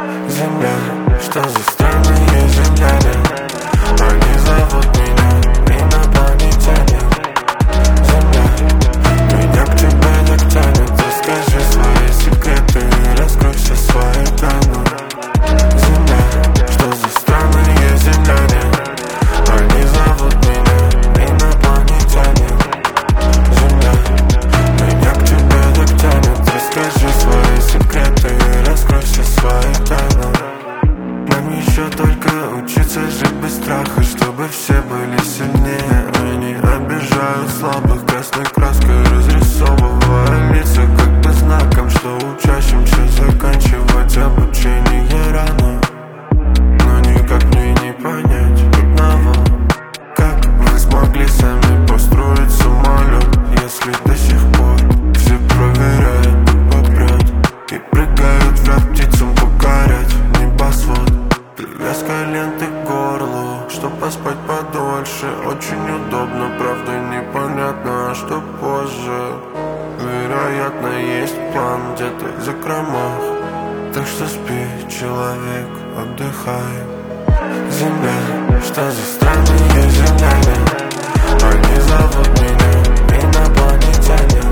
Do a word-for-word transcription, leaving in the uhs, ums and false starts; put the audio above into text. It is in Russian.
Земля, что за странные земляне, они зовут меня инопланетяне. Земля, меня к тебе так тянет. Расскажи свои секреты, раскрой все свои тайны. Земля, что за странные земляне, они зовут меня инопланетяне. Земля, меня к тебе так тянет. Расскажи свои секреты, раскрой все свои тайны. Нам еще только учиться жить без страха, чтобы все были сильнее. Они обижают слабых красной краской, разрисовывая лица как бы знаком, что учащимся заканчивать обучение рано. Но никак мне не понять одного: как вы смогли сами построить самолет, если до сих пор все проверяют, попрет и прыгают в ряд птицам покорять небосвод. Привязка ленты к горлу, чтоб поспать подольше. Очень удобно, правда непонятно, что позже. Вероятно, есть план где-то в закромах. Так что спи, человек, отдыхай. Земля, что за странные земляне, они зовут меня инопланетяне.